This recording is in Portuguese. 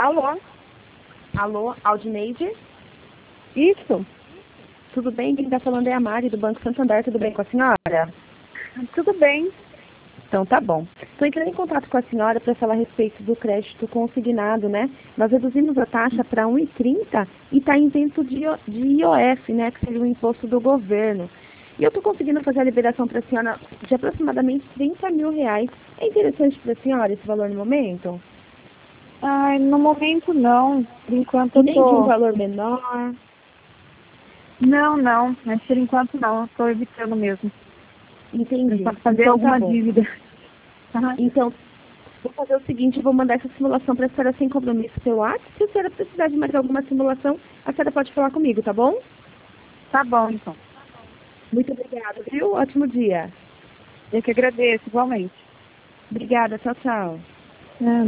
Alô? Alô, Aldineide? Isso? Tudo bem? Quem está falando é a Mari, do Banco Santander. Tudo bem com a senhora? Tudo bem. Então tá bom. Estou entrando em contato com a senhora para falar a respeito do crédito consignado, né? Nós reduzimos a taxa para 1,30 e está isento de IOF, né? Que seria o imposto do governo. E eu estou conseguindo fazer a liberação para a senhora de aproximadamente R$ 30.000. É interessante para a senhora esse valor no momento? Ai, no momento não. Por enquanto E eu nem de um tô... valor menor? Não. Mas por enquanto não. Eu tô evitando mesmo. Entendi. Pra fazer Então tá alguma bom. dívida. Então, vou fazer o seguinte, eu vou mandar essa simulação para a senhora sem compromisso pelo WhatsApp. Se a senhora precisar de mais alguma simulação, a senhora pode falar comigo, tá bom? Tá bom, então. Muito obrigada, viu? Ótimo dia. Eu que agradeço, igualmente. Obrigada, tchau, tchau.